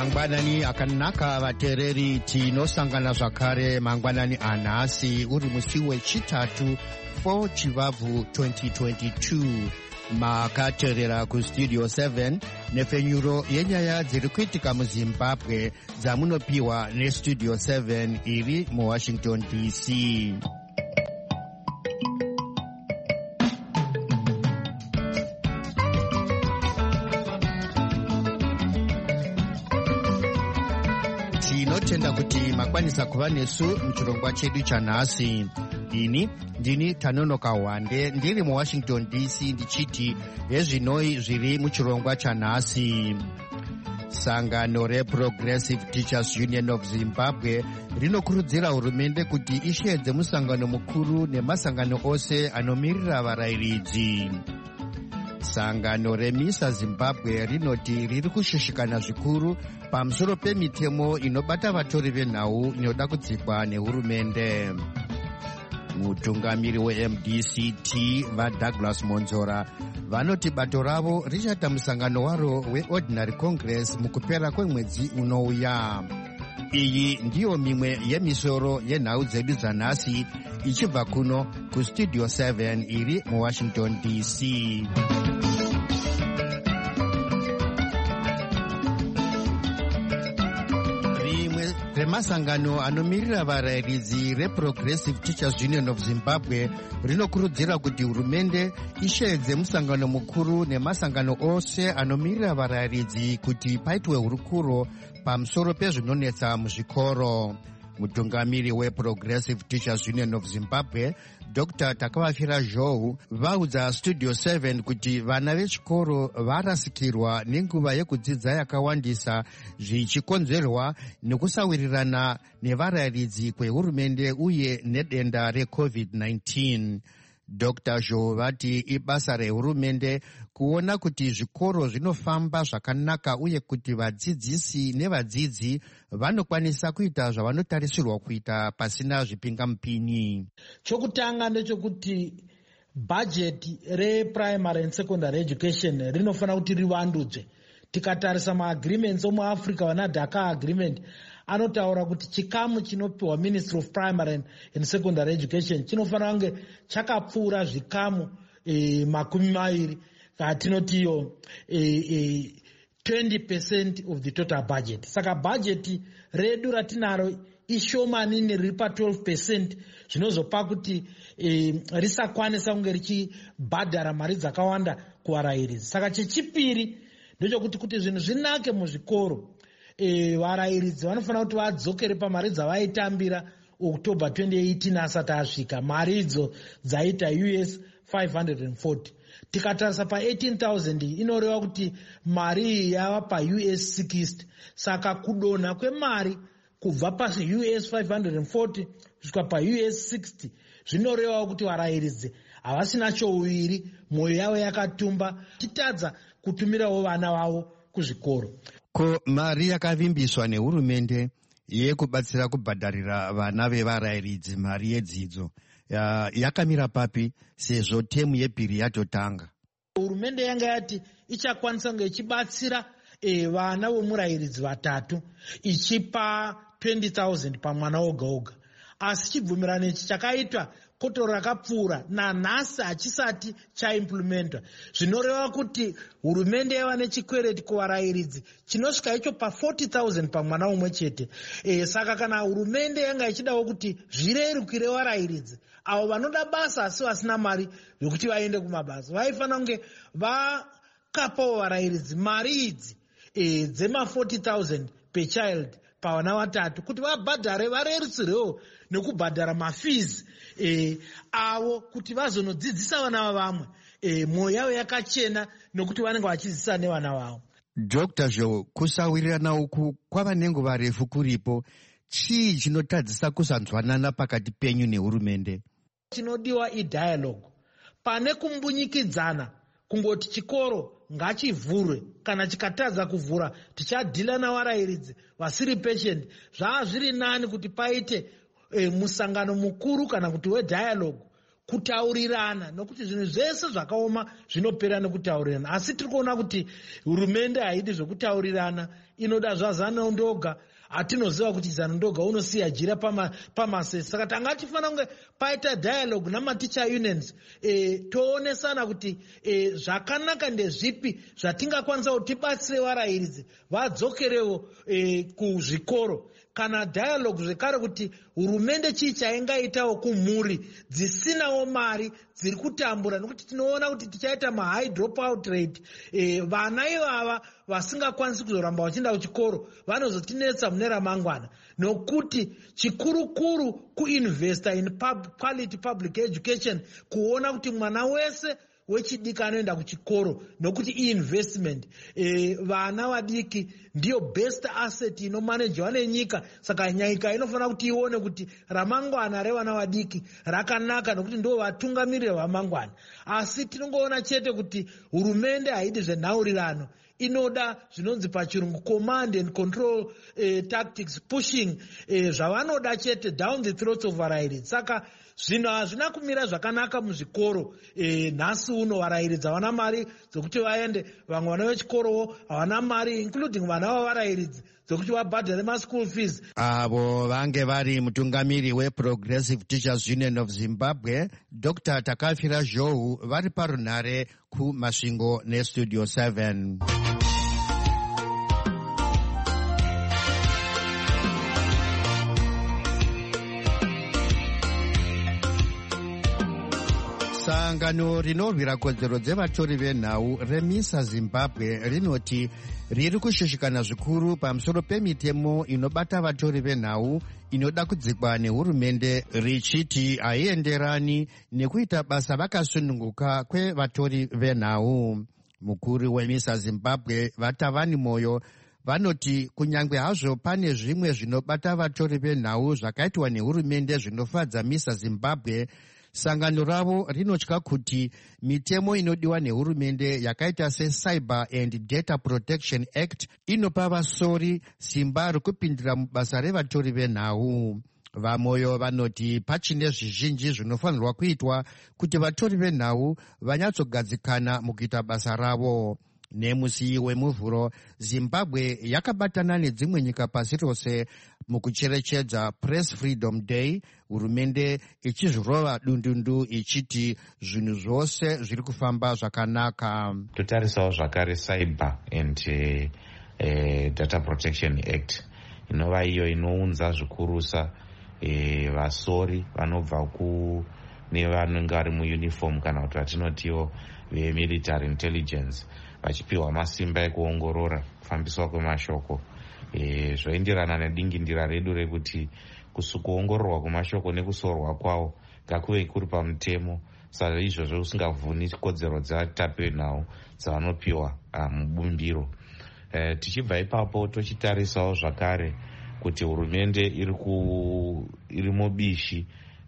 mangwanani akanaka vateereri, tinosangana zvakare mangwanani anhasi uri musi wechitatu 4 Chivabvu 2022. makateerera kustudio 7 nepfenyuro yenyaya dziri kuitika muzimbabwe dzamunopiwa nestudio 7 iri muwashington DC. tinotenda kuti makwanisa kuva nesu muchirongwa chedu chanhasi. ini ndini Tanonoka Wande ndiri muwashington DC ndichiti hezvinoi zviri muchirongwa chanhasi. sangano reProgressive Teachers Union of Zimbabwe rinokurudzira hurumende kuti isheedze musangano mukuru nemasangano ose anomirira varayiridzi. sangano reMISA Zimbabwe rinoti riri kushushikana zvikuru pamusoro pemitemo inobata vatori venhau inoda kudzikwa nehurumende. mutungamiri weMDCT vaDouglas Monzora vanoti bato ravo richaita musangano waro weOrdinary Congress mukupera kwemwedzi unouya. iyi ndiyo mimwe yemisoro yenhau dzedu dzanhasi ichibva kuno kustudio 7 iri muwashington DC. remasangano anomirira varayiridzi reProgressive Teachers Union of Zimbabwe rinokurudzira kuti hurumende isheedze musangano mukuru nemasangano ose anomirira varayiridzi kuti paitwe hurukuro pamusoro pezvinonetsa muzvikoro. mutungamiri weProgressive Teachers Union of Zimbabwe Dr. Takavafira Zhou vaudza studio 7 kuti vana vechikoro varasikirwa nenguva yekudzidza yakawandisa zvichikonzerwa nekusawirirana nevarayiridzi kwehurumende uye nedenda reCovid-19. Dr. Zhou vati ibasa rehurumende kuona kuti zvikoro zvinofamba zvakanaka uye kuti vadzidzisi nevadzidzi vanokwanisa kuita zvavanotarisirwa kuita pasina zvipingamupini. chokutanga ndechekuti bhajeti reprimary and secondary education rinofanira kuti rivandudzwe. tikatarisa maagreements omuafrica vana Dhaka agreement anotaura kuti chikamu chinopiwa Ministry of Primary and Secondary Education chinofanira kunge chakapfuura zvikamu 20 katinotiyo 20% of the total budget. saka bhajeti redu ratinaro ishomanini riri pa12%, zvinozopa kuti risakwanisa kunge richibhadhara mari dzakawanda kuvarayiridzi. saka chechipiri ndechekuti kuti zvinhu zvinake muzvikoro varayiridzi vanofanira kuti vadzokere pamari dzavaitambira October 2018 asati asvika. mari idzo dzaita US 540. tikatarisa pa18,000 inoreva kuti mari iyi yava paUS 60. saka kudonha kwemari kubva paUS 540 kusvika paUS 60 zvinoreva kuti varayiridzi havasina chouviri, mwoyo yavo yakatumba, chitadza kutumirawo vana vavo kuzvikoro. ko mari yakavimbiswa nehurumende yekubatsira kubhadharira vana vevarayiridzi mari yedzidzo yakamira papi sezvo temu yebhiri yatotanga? hurumende yanga yati ichakwanisa kunge ichibatsira vana vomurayiridzi vatatu ichipa 20,000 pamwana oga oga, asi chibvumirano ichi chakaitwa kotoro rakapfuura nanhasi hachisati chaimplementwa. zvinoreva kuti hurumende yava nechikwereti kuvarayiridzi chinosvika icho pa40,000 pamwana umwe chete. saka kana hurumende yanga ichidawo kuti zvirerukire varayiridzi avo vanoda basa asi vasina mari yokuti vaende kumabasa, vaifanira kunge vakapawo varayiridzi mari idzi dzema40,000 per child pavana vatatu kuti vabhadhare, varerutsirewo nekubhadhara mafees avo kuti vazonodzidzisa vana vavamwe mwoyo yavo yakachena nokuti vanenge vachidzidzisa nevana vavo. Dr. Zhou, kusawirirana uku kwava nenguva refu kuripo. chii chinotadzisa kusanzwanana pakati penyu nehurumende? chinodiwa idialogue pane kumbunyikidzana kungoti chikoro ngachivhurwe, kana chikatadza kuvhura tichadhila navarayiridzi vasiri patient. zvava zviri nani kuti paite musangano mukuru kana kuti wedialogue kutaurirana, nokuti zvinhu zvese zvakaoma zvinopera nekutaurirana. Asi tiri kuona kuti hurumende haidi zvekutaurirana, inoda zvazano ndoga. Hatinoziva kuti zano ndoga unosiya jira pamasesi. Saka tanga tifanira kunge paita dialogue namaticha unions, toonesana kuti zvakanaka ndezvipi zvatingakwanisa kuti tibatsire varayiridzi vadzokerewo kuzvikoro. Kana dialogue zvekare kuti hurumende chii chaingaitawo kumhuri dzisinawo mari dziri kutambura, nokuti tinoona kuti tichaita mahigh drop out rate. Vana ivava vasingakwanisi kuzoramba vachienda kuchikoro vanozotinetsa mune ramangwana, nokuti chikurukuru kuinvesta in quality public education, kuona kuti mwana wese wechidiki anoenda kuchikoro, nokuti investment. Vana vadiki ndiyo best asset inomanejwa nenyika. Saka nyika inofanira kuti ione kuti ramangwana revana vadiki rakanaka, nokuti ndo vatungamiriri vamangwana. Asi tinongoona chete kuti hurumende haidi zvenhaurirano, inoda zvinonzi pachirungu command and control tactics, pushing zvavanoda chete down the throats of varayiridzi. Saka zvinhu hazvina kumira zvakanaka muzvikoro. Nhasi uno varayiridzi havana mari dzokuti vaende, vamwe vana vechikorowo havana mari, including vana vavarayiridzi, dzokuti vabhadhare maschool fees. Avo vange vari mutungamiri weProgressive Teachers Union of Zimbabwe, Dr. Takafira Zhou, vari parunhare kuMasvingo neStudio 7. Sangano rinorwira kodzero dzevatori venhau reMISA Zimbabwe rinoti riri kushushikana zvikuru pamusoro pemitemo inobata vatori venhau inoda kudzikwa nehurumende, richiti haienderani nekuita basa vakasununguka kwevatori venhau. Mukuru weMISA Zimbabwe Vatavani Moyo vanoti kunyange hazvo pane zvimwe zvinobata vatori venhau zvakaitwa nehurumende zvinofadza MISA Zimbabwe, sangano ravo rinotya kuti mitemo inodiwa nehurumende yakaita seCyber and Data Protection Act inopa vasori simba rokupindira mubasa revatori venhau. Vamoyo vanoti pachine zvizhinji zvinofanirwa kuitwa kuti vatori venhau vanyatsogadzikana mukuita basa ravo. Nemusi wemuvhuro, Zimbabwe yakabatana nedzimwe nyika pasi rose mukucherechedza Press Freedom Day, hurumende ichizvirova dundundu ichiti zvinhu zvose zviri kufamba zvakanaka. Totarisawo zvakare Cyber and Data Protection Act inova iyo inounza zvikurusa vasori vanobva nevanenge vari muuniform kana kuti vatinotiwo vemilitary intelligence vachipiwa masimba ekuongorora kufambiswa kwemashoko. Zvoenderana nedingindira redu rekuti kuongororwa kwemashoko nekusorwa kwawo ngakuve kuri pamutemo. Saka izvozvo usingavhuni kodzero dzevatapi venhau dzavanopiwa mubumbiro. Tichibva ipapo tochitarisawo zvakare kuti hurumende iri mubishi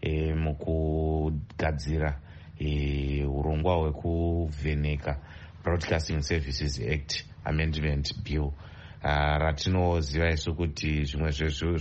mukugadzira urongwa hwekuvheneka Broadcasting Services Act Amendment Bill, ratinoziva isu kuti zvimwe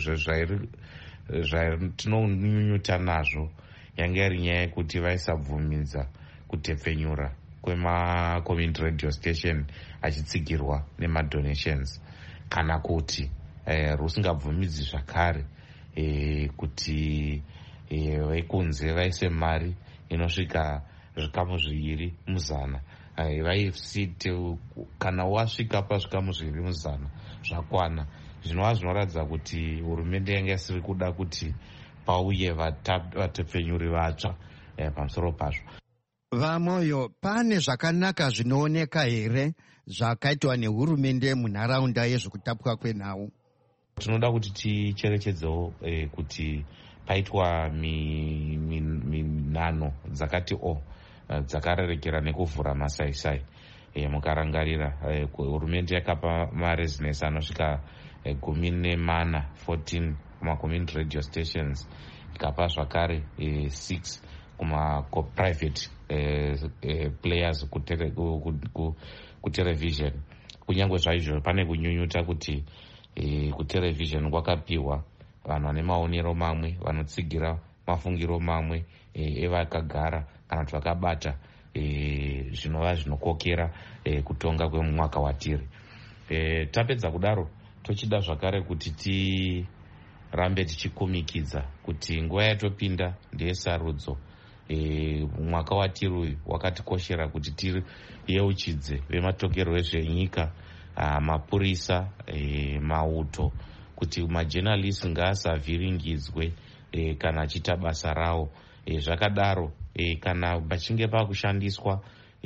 zvatinonyunyuta nazvo yange iri nyaya yekuti vaisabvumidza kutepfenyura kwema-community radio station achitsigirwa nemadonations, kana kuti rusingabvumidzi zvakare kuti vekunze vaise mari inosvika zvikamu zviviri muzana. Vaisiti kana wasvika pazvikamu zviviri muzana zvakwana, zvinova zvinoratidza kuti hurumende yange isiri kuda kuti pauye vatepfenyuri vatsva pamusoro pazvo. Vamoyo, pane zvakanaka zvinooneka here zvakaitwa nehurumende munharaunda yezvekutapwa kwenhau? Tinoda kuti ticherechedzewo kuti paitwa minhano dzakati dzakarerekera nekuvhura masaisai. Mukarangarira, hurumende yakapa marezinesi anosvika 14 kuma-community radio stations, ikapa zvakare 6 kuma-private players kutelevision. Kunyange zvaizvo pane kunyunyuta kuti kutelevision kwakapiwa vanhu vane maonero mamwe vanotsigira mafungiro mamwe evakagara kana kuti vakabata zvinova zvinokokera kutonga kwemumwaka watiri. Tapedza kudaro tochida zvakare kuti tirambe tichikumikidza kuti nguva yatopinda ndeyesarudzo. Mwaka watiri uyu wakatikoshera kuti tiyeuchidze vematokero vezvenyika, mapurisa, mauto, kuti majournalist ngaasavhiringidzwe kana achiita basa rawo. Zvakadaro kana pachinge pakushandiswa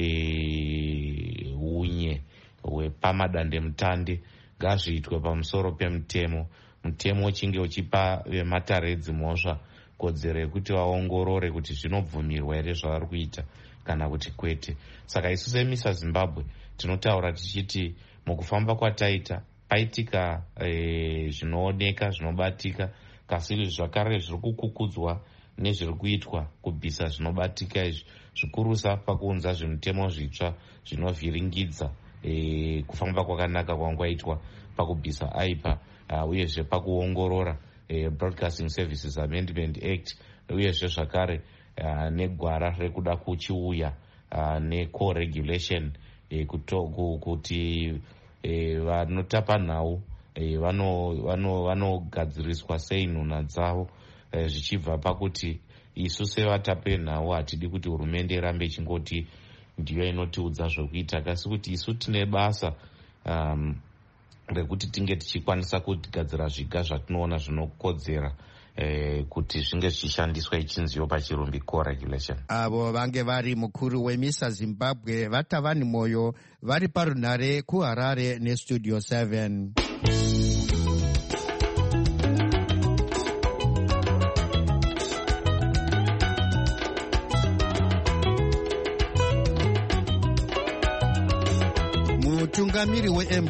unye hwepamadandemutande ngazviitwe pamusoro pemutemo. Mutemo uchinge uchipa vemataredzi mhosva kodzero yekuti vaongorore kuti zvinobvumirwa here zvavari kuita kana kuti kwete. Saka isu semisa Zimbabwe tinotaura tichiti mukufamba kwataita paitika zvinooneka zvinobatika, kasi zvakare zviri kukukudzwa nezviri kuitwa kubvisa zvinobatika izvi, zvikurusa pakuunza zvimutemo zvitsva zvinovhiringidza kufamba kwakanaka kwangaitwa pakubvisa aipa, uyezve pakuongorora Broadcasting Services Amendment Act, uyezve zvakare negwara rekuda kuchiuya ne-co-regulation kuti vanotapa nhau vanogadziriswa sei nhuna dzavo, zvichibva pakuti isu sevatape nhau hatidi kuti hurumende irambe ichingoti ndiyo inotiudza zvekuita, kasi kuti isu tine basa rekuti tinge tichikwanisa kugadzira zviga zvatinoona zvinokodzera kuti zvinge zvichishandiswa ichinziyo pachirumbi co-regulation. Avo vange vari mukuru wemisa Zimbabwe Vatavani Moyo vari parunhare kuHarare neStudio 7. Mutungamiri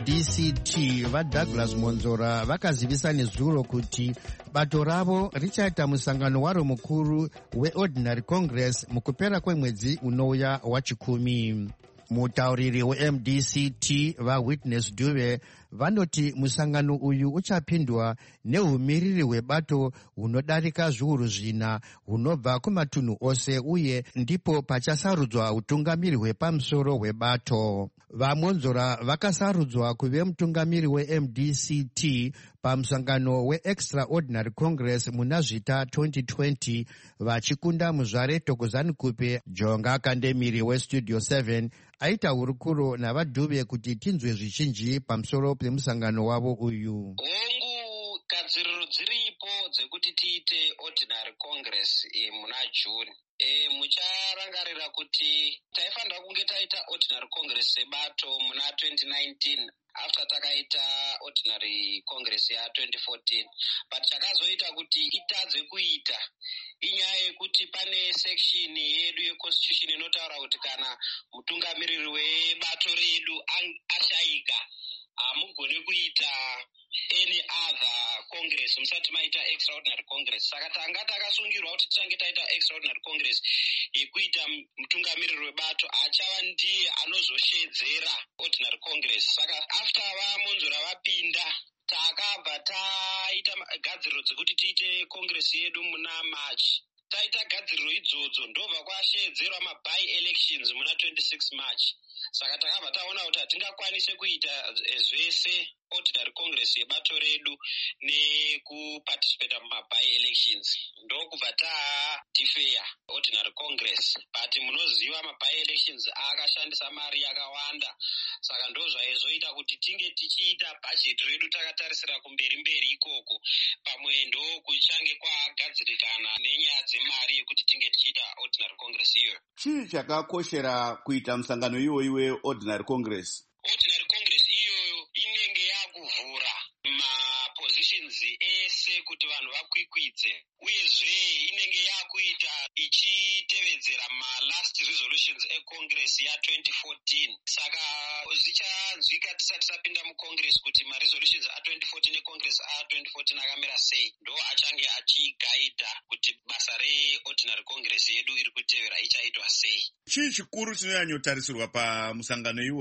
weMDCT vaDouglas Monzora vakazivisa nezuro kuti bato ravo richaita musangano waro mukuru weOrdinary Congress mukupera kwemwedzi unouya wachikumi. Mutauriri weMDCT vaWitness Dube vanoti musangano uyu uchapindwa neumiriri hwebato hunodarika zviuru 4 hunobva kumatunhu ose, uye ndipo pachasarudzwa utungamiri hwepamusoro hwebato. VaMonzora vakasarudzwa kuve mutungamiri weMDCT pamusangano weExtraordinary Congress muna Zvita 2020 vachikunda muzvare Thokozani Kupe. Jonga Kandemiri weStudio 7 aita hurukuro navaDhube kuti tinzwe zvizhinji pamusoro pemusangano wavo uyu. Gadziriro dziripo dzekuti tiite Ordinary Congress muna June. Mucharangarira kuti taifanira kunge taita Ordinary Congress sebato muna 2019 after takaita Ordinary Congress ya 2014, but chakazoita kuti itadze kuita inyaya yekuti pane section yedu yeconstitution inotaura kuti kana mutungamiriri webato redu ashaika hamugone kuita any other congress musati maita extraordinary congress. Saka tanga takasungirwa kuti titange taita extraordinary congress yekuita mutungamiriri webato achava ndiye anozoshedzera ordinary congress. Saka after vaMonzora vapinda takabva taita gadziriro dzekuti tiite congress yedu muna March. Taita gadziriro idzodzo ndobva kwashedzerwa maby elections muna 26 March. Saka takabva taona kuti hatingakwanise kuita zvese Ordinary Congress yebato redu nekuparticipate mumaby elections. Ndokubva tadefer Ordinary Congress, but munoziva maby elections akashandisa mari yakawanda. Saka ndozvaizoita kuti tinge tichiita budget redu takatarisira kumberi ikoko, pamwe ndokuchange kwagadzirikana nenyaya dzemari yekuti tinge tichiita Ordinary Congress iyo. Chii chakakoshera kuita musangano iwoyi weOrdinary Congress? Ordinary Congress iyoyo inenge yakuvhura mapositions ese kuti vanhu vakwikwidze, uyezve inenge yakuita ichitevedzera malast resolutions eCongress ya 2014. Saka zvichanzwika tisati tapinda muCongress kuti maresolutions a2014 eCongress a2014 akamira sei, ndo achange achigaidha kuti basa reOrdinary Congress yedu iri kutevera ichaitwa sei. Chii chikuru chinonyanyotarisirwa pamusangano iwoyu?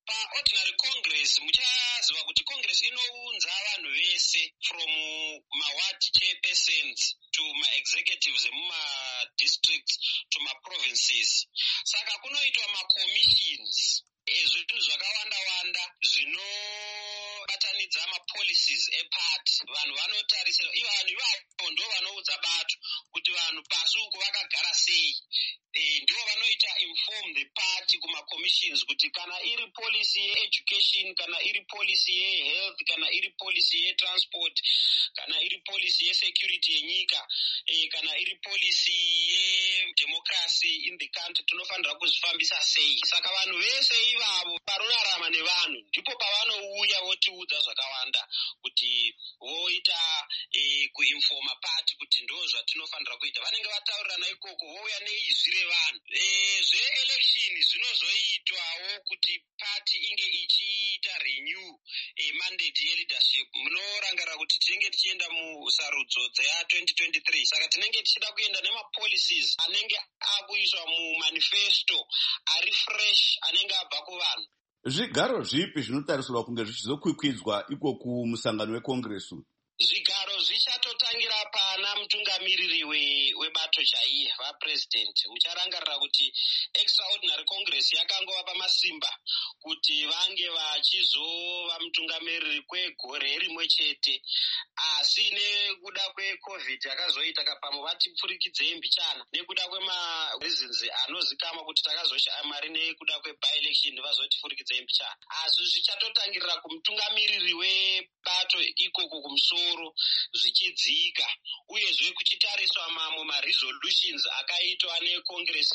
paordinary congress muchaziva kuti congress inounza vanhu vese from maward chairpersons to ma-executives emumadistricts to ma-provinces. Saka kunoitwa ma-commissions ezvinhu zvakawanda-wanda zvinobatanidza ma-policies epati. Vanhu vanotarisira, vanhu ivavo ndo vanoudza bato kuti vanhu pasi uko vakagara sei. Ndivo vanoita inform the party kuma-commissions kuti kana iri policy ye-education, kana iri policy ye-health, kana iri policy ye-transport, kana iri policy ye-security yenyika, kana iri policy ye-democracy in the country, tinofanira kuzvifambisa sei. Saka vanhu vese ivavo vanorarama nevanhu ndipo pavanouya votiudza zvakawanda kuti voita kuinforma party kuti ndo zvatinofanira kuita. Vanenge vataurirana ikoko vouya neizvi revanhu. Zve-election zvinozoitwawo kuti party inge ichiita renew mandate ye-leadership. Munorangarira kuti tinenge tichienda musarudzo dzeya-2023. Saka tinenge tichida kuenda nema-policies anenge akuiswa mumanifesto ari fresh anenge abva kuvanhu. Zvigaro zvipi zvinotarisirwa kunge zvichizokwikwidza ikoku musangano weCongress? Zvigaro zvichatotangira pana mutungamiriri webato chaiye vapresident. Mucharangarira kuti extraordinary congress yakangova pamasimba kuti vange vachizova mutungamiriri kwegore rimwe chete, asi nekuda kwecovid yakazoita kapamo vatipfurikidzei mbichana nekuda kwemareasons anozikama kuti takazoshaya mari nekuda kwebi-election vazotifurikidzei mbichana. Asi zvichatotangirira kumutungamiriri webato ikoko kumusoro zvichidzika, uyezve kuchitariswa mamwe ma-resolutions akaitwa necongress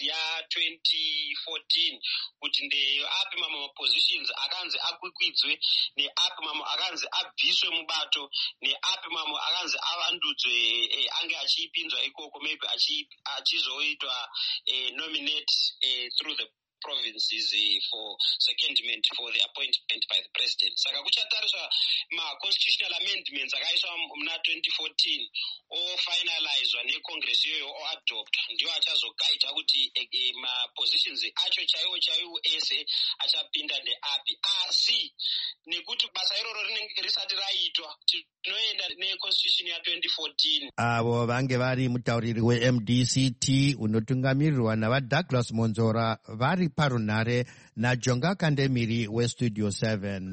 ya-2014 kuti ndeapi mamwe ma-positions akanzi akwikwidzwe, neapi mamwe akanzi abviswe mubato, neapi mamwe akanzi avandudzwe ange achipinzwa ikoko, maybe achizoitwa nominate through the provinces for secondment for the appointment by the president. Saka kuchatariswa ma-constitutional amendments akaiswa muna 2014 ofinalizwa necongress iyoyo oadopta, ndiwo achazogaita kuti ma-positions acho chaiwo ese achapinda neapi. Asi nekuti basa iroro rinenge risati raitwa, tinoenda neconstitution ya-2014. Avo vange vari mutauriri we-MDCT unotungamirirwa navaDouglas Monzora vari parunhare naJonga Kandemiri weStudio 7.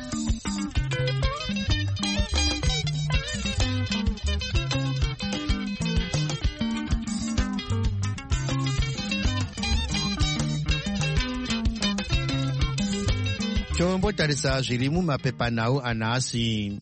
Tombotarisa zviri mumapepanhau anhasi.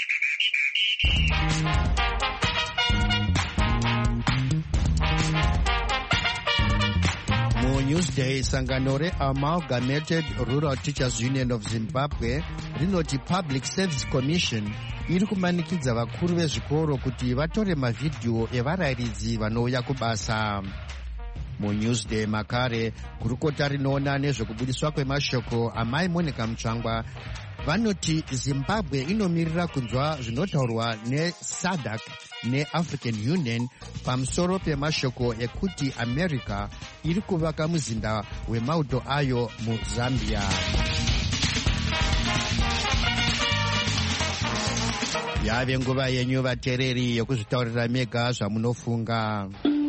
Newsday, sangano re-Amalgamated Rural Teachers Union of Zimbabwe rinoti Public Service Commission iri kumanikidza vakuru vezvikoro kuti vatore mavhidhiyo evarayiridzi vanouya kubasa. MuNewsday makare, gurukota rinoona nezvekubudiswa kwemashoko amai Monica Mutsvangwa vanoti Zimbabwe inomirira kunzwa zvinotaurwa neSADC neAfrican Union pamusoro pemashoko ekuti America iri kuvaka muzinda wemauto ayo muZambia. Yave nguva yenyu vateereri yokuzvitaurira mega zvamunofunga.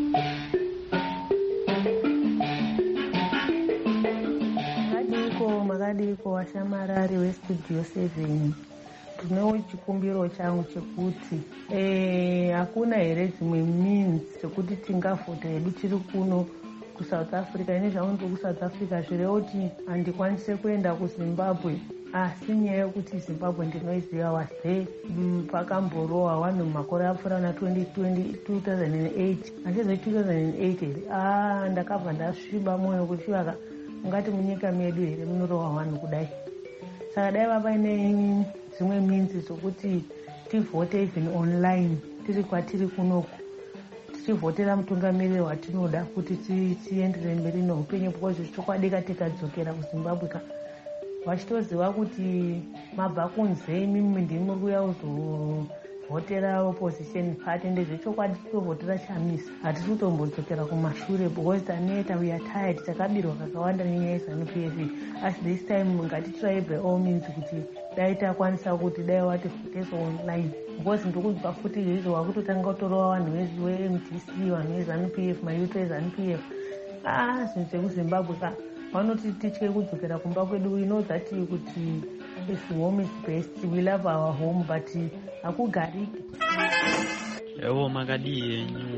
Makadiko washamarari weStudio 7, tinewo chikumbiro changu chekuti hakuna here dzimwe means dzekuti tingavhota hedu tiri kuno kuSouth Africa. Ine zvaunzi kuSouth Africa zvirewo kuti handikwanise kuenda kuZimbabwe, asi nyaya yekuti Zimbabwe ndinoiziva wase pakamborohwa vanhu makore apfuura na 2008 achizve 2008 here ndakabva ndasviba mwoyo kuchivaka ungati munyika medu here munorohwa vanhu kudai. Saka dai vapaine dzimwe means dzokuti tivhote even online tiri kwatiri kunoku, tichivhotera mutungamiriri watinoda kuti tiendere mberi neupenyu, because zvichokwadika tikadzokera kuZimbabwe vachitoziva kuti mabva kunze imimi ndimuri kuya kutovhotera opposition party ndezvechokwadi titovhotera chamisa hatisi kutombodzokera kumashure because taneta we are tired takabirwa kakawanda nenyaya yeZANU-PF asi this time ngatitry by all means kuti dai takwanisa kuti dai wativhotesa online because ndikuzwa futi izvo wakutotanga kutorawa vanhu veMDC vanhu veZANU-PF mayuth eZANU-PF zvinhu zvekuzimbabwe ka vanoti titye kudzokera kumba kwedu. We know that kuti if home is best, we love our home, but hakugariki. Ewo makadi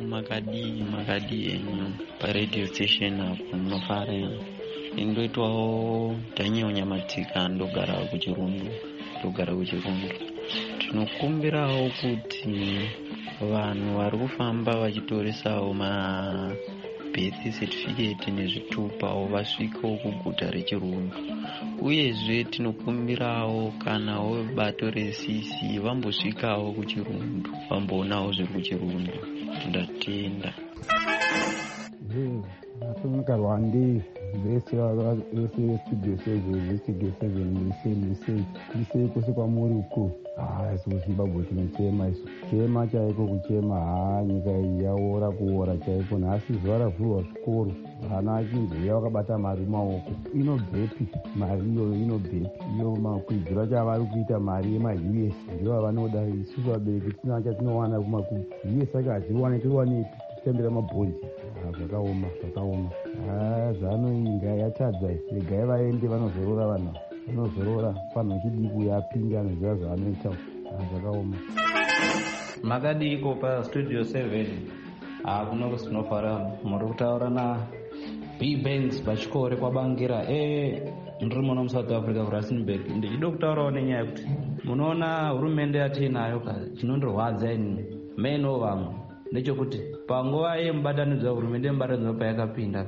yenyu paradio station apo munofara indoitwawo tanyonyamatika ndogara kuchirundu. Tinokumbirawo kuti vanhu vari kufamba vachitorisawo birth certificate nezvitupawo vasvikewo kuguta rechirundu. Uyezve tinokumbirawo kanawo bato resisi vambosvikawo kuchirundu vamboonawo zviri kuchirundu. Tindatenda. Natumika Rwandi vese studio 7 lisei kwese kwamuri uko. Zimbabwe tinochema isu. Chema chaiko kuchema nyika iyi yaora kuora chaiko. Nhasi zuva ravhurwa zvikoro. Vana vachingouya vakabata mari mumaoko. Inobvepi mari iyoyo inobvepi? Iyo makwidziro chavari kuita mari yemaUS ndivo vanoda. Isusu vabereki tina chatinowana kumaUS aka haziwani tiriwanepi titembera mabhondi. Zvakaoma. ZANU iyi yatadza regai vaende vanozorora vanhu. Vanozorora panhu chidiki yapinda nezviva zvavanoitawo. Zvakaoma. Makadiko pa studio 7 kuno sinofara muri kutaura na B-Banks pachikore kwabangira ndiri muno muSouth Africa kuRustenburg. Ndichida kutaurawo nenyaya yekuti munoona hurumende yatinayo chinondorwadza ini meno vamwe ndechekuti panguva yemubatanidzo hurumende yemubatanidzo payakapinda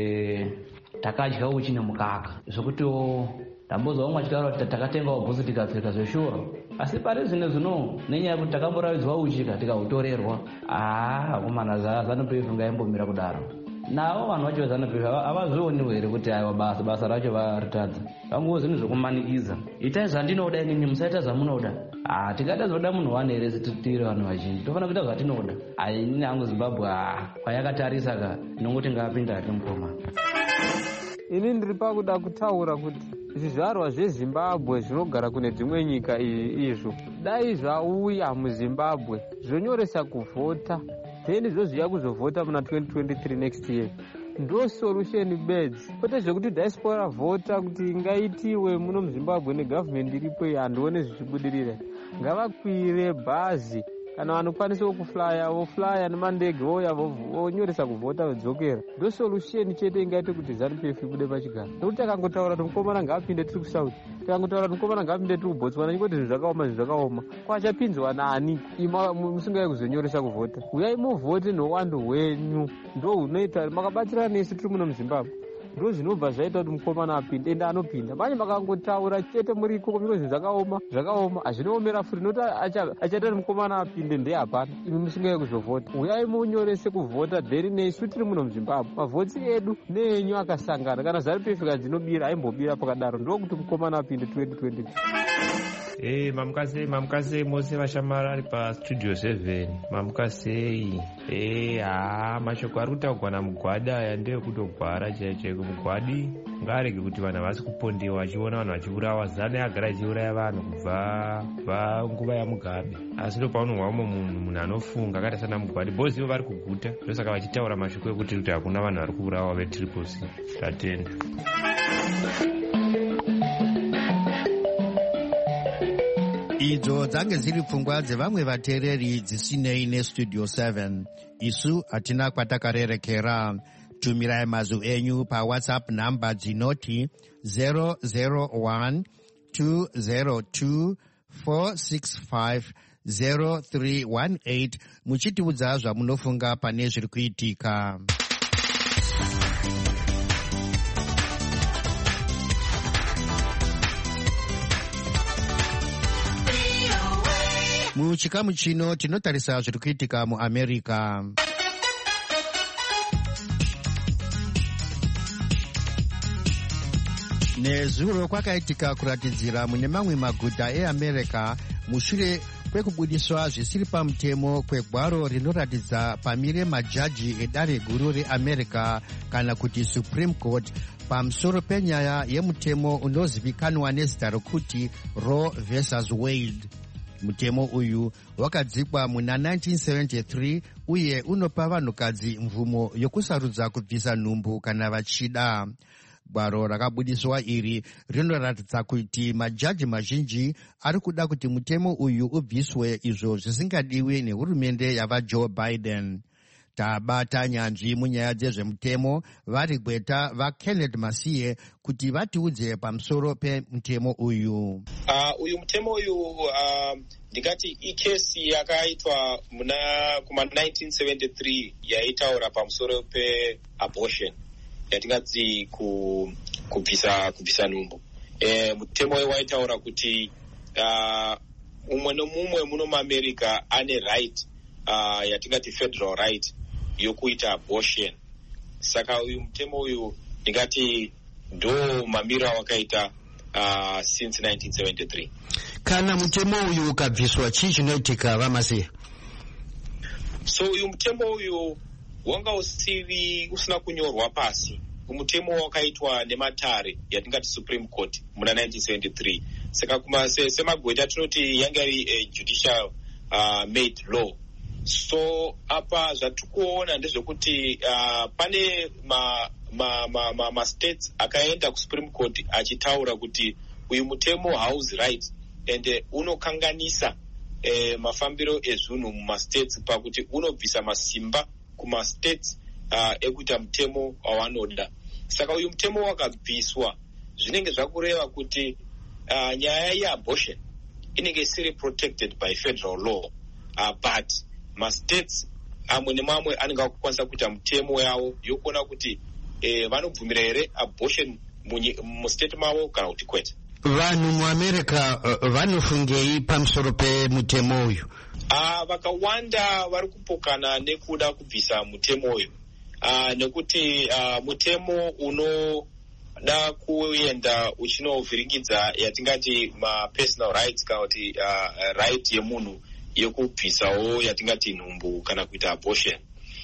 takadya uchi nemukaka zvekutiwo ndambozvawo mwachitaura kuti takatengawo bhusi tikapfeka zveshura asi pari zvino nenyaya yekuti takamboravidzwa uchika tikautorerwa akomana ZANU-PF ngaimbomira kudaro. Nawo vanhu vacho veZANU-PF havazvioniwo here kuti aiwa basa racho varitadza vanguwo zvinhu zvokumanikiza. Itai zvandinoda inini musaita zvamunoda. Tikada zoda munhu wane here tiri vanhu vazhinji tofana kuita zvatinoda. Inini hangu Zimbabwe kwayakatarisa ka inongoti ngapinda hake mukoma. Ini ndiri pakuda kutaura kuti zvizvarwa zveZimbabwe zvinogara kune dzimwe nyika izvo dai zvauya muZimbabwe zvonyoresa kuvhota then zviya kuzovhota muna 2023 next year ndo solution beds. Kwete zvekuti diaspora vhota kuti ngaitiwe muno muZimbabwe negovernment iripo handione zvichibudirira. Ngavakwire bhazi kana vanokwanisa kuflya voflya nemandege voya vonyoresa kuvhota vodzokera. Ndo solution chete ingaite kuti ZANU-PF ibude pachigaro. Nekuti takangotaura kuti mukomana ngaapinde tiri kuSouth, takangotaura kuti mukomana ngaapinde tiri kuBotswana chingoti zvinhu zvakaoma kwachapinzwa nani musingai kuzonyoresa kuvhota. Uyai muvhote nouwandu hwenyu ndo hunoita makabatsira nesi tiri muno muZimbabwe. Ndo zvinobva zvaita kuti mukomana apinde ende anopinda. Manje makangotaura chete muriko komiko zvinhu zvakaoma hazvinoomera futi noti achaita kuti mukomana apinde ndeye hapana. Imi musingai kuzovhota. Uyai munyorese kuvhota dheri nesu tiri muno muZimbabwe. Mavhotsi edu neenyu akasangana kana ZANU-PF kadzinobira aimbobira pakadaro ndokuti mukomana apinde 2022. Mamukasei mose vashamarari pa studio 7 mamukasei. Mashoko ari kutaurwa naMugwadi aya ndeyekutogwara chaiko. Mugwadi ngaarege kuti vanhu havasi kupondewa achiona vanhu vachiurawa. ZANU yagara ichiuraya vanhu kubva nguva yaMugabe asi ndo paunohwa munhu anofunga akaita sana Mugwadi bozi ivo vari kuguta ndosaka vachitaura mashoko ekuti hakuna vanhu vari kuurawa veTriple-C. Tatenda. Idzo dzange dziri pfungwa dzevamwe vateereri dzisinei nestudio 7. Isu hatina kwatakarerekera. Tumirai mazwi enyu paWhatsApp namba dzinoti 001 202 465 0318 muchitiudza zvamunofunga pane zviri kuitika. Muchikamu chino tinotarisa zviri kuitika muAmerica. Nezuro kwakaitika kuratidzira mune mamwe maguta eAmerica mushure kwekubudiswa zvisiri pamutemo kwegwaro rinoratidza pamire majaji edare guru reamerica kana kuti Supreme Court pamusoro penyaya yemutemo unozivikanwa nezita rokuti Roe vs Wade. Mutemo uyu wakadzikwa muna 1973 uye unopa vanhukadzi mvumo yokusarudza kubvisa nhumbu kana vachida. Gwaro rakabudiswa iri rinoratidza kuti majaji mazhinji ari kuda kuti mutemo uyu ubviswe, izvo zvisingadiwi nehurumende yavaJoe Biden. Tabata nyanzvi munyaya dzezvemutemo vari gweta vaKenneth Masiye kuti vatiudze pamusoro pemutemo uyu. Uyu mutemo uyu ndingati ikesi yakaitwa kuma 1973 yaitaura pamusoro peabortion yatingati kubvisa nhumbu. Mutemo uyu waitaura kuti umwe nomumwe muno muAmerica ane right yatingati federal right yokuita abortion. Saka uyu mutemo uyu ndingati ndo mamiro wakaita since 1973. Kana mutemo uyu ukabviswa chii chinoitika vaMasiye? So uyu mutemo uyu wanga usina kunyorwa pasi. Mutemo wakaitwa nematare yatingati Supreme Court muna 1973. Saka semagweta tinoti yanga iri judicial made law. So apa zvatikuona ndezvekuti pane ma states akaenda ku Supreme Court achitaura kuti uyu mutemo hausi right and unokanganisa mafambiro ezvinhu muma states pakuti unobvisa masimba kuma states ekuita mutemo wawanoda. Saka uyu mutemo wakabviswa zvinenge zvakureva kuti nyaya yeabortion inenge isiri protected by federal law, but mastates amwe nemamwe anenge akukwanisa kuita mutemo yavo yokuona kuti vanobvumira here abortion mustate mavo kana kuti kwete. Vanhu muAmerica vanofungei pamusoro pemutemo uyu? Vakawanda vari kupokana nekuda kubvisa mutemo uyu nekuti mutemo unoda kuenda uchinovhiringidza yatingati personal rights kana kuti right yemunhu yekubvisawo yatingati nhumbu kana kuita abortion.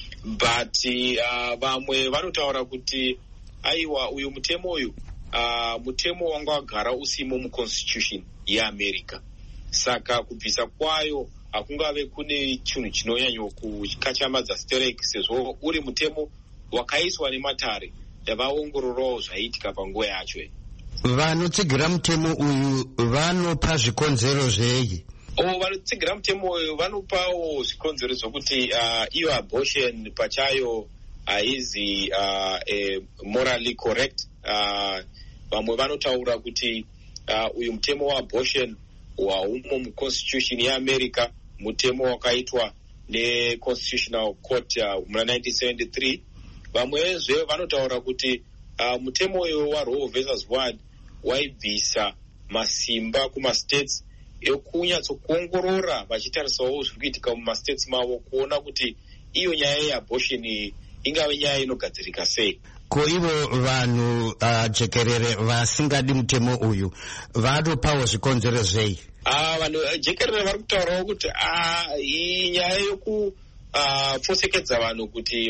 But vamwe vanotaura kuti aiwa uyu mutemo uyu mutemo wanga wagara usimo muconstitution yeAmerica. Saka kubvisa kwayo hakungave kune chinhu chinonyanyo kukachamadza stereki sezvo uri mutemo wakaiswa nematare yavaongororawo zvaiitika panguva yacho. Vanotsigira mutemo uyu vanopa zvikonzero zvei? Vanotsigira mutemo uyu vanopawo zvikonzero zvokuti iyo abortion pachayo haizi morally correct. Vamwe vanotaura kuti uyu mutemo waabortion waumo muconstitution yeAmerica, mutemo wakaitwa neconstitutional court muna 1973. Vamwezve vanotaura kuti mutemo uyu waRoe vs Wade waibvisa masimba kumastates ekunyatsokuongorora vachitarisawo zviri kuitika mumastates mavo kuona kuti iyo nyaya yeabortion ingave nyaya inogadzirika sei. Ko ivo vanhu jekerere vasingadi mutemo uyu vanopawo zvikonzero zvei? Vanhu jekerere vari kutaurawo kuti iyi nyaya yokupfosekedza vanhu kuti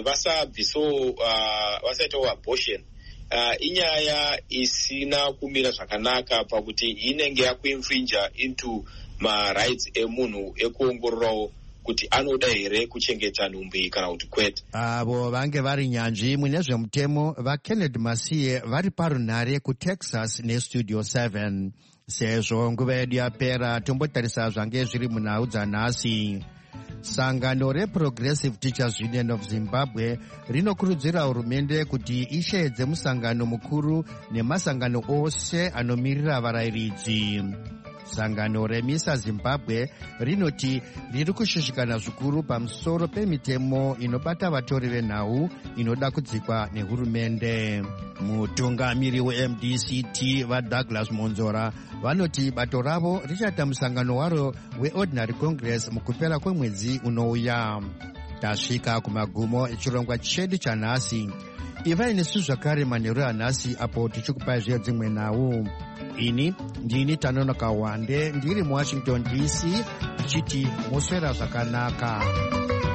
vasaitawo abortion inyaya isina kumira zvakanaka pakuti inenge yakuinfrinja into marights emunhu ekuongororawo kuti anoda here kuchengeta nhumbu kana kuti kwete. Avo vange vari nyanzvi mune zvemutemo vaKenneth Masiye vari parunhare kuTexas neStudio 7. Sezvo nguva yedu yapera tombotarisa zvange zviri munhau dzanhasi. Sangano reProgressive Teachers Union of Zimbabwe rinokurudzira hurumende kuti isheedze musangano mukuru nemasangano ose anomirira varayiridzi. Sangano remisa Zimbabwe rinoti riri kushushikana zvikuru pamusoro pemitemo inobata vatori venhau inoda kudzikwa nehurumende. Mutungamiri weMDCT vaDouglas Monzora vanoti bato ravo richaita musangano waro weOrdinary Congress mukupera kwemwedzi unouya. Tasvika kumagumo echirongwa chedu chanhasi. Ivai nesu zvakare manheru anhasi apo tichikupai zvedzimwe nhau. ini ndini Tanonoka Wande ndiri muWashington DC ndichiti moswera zvakanaka.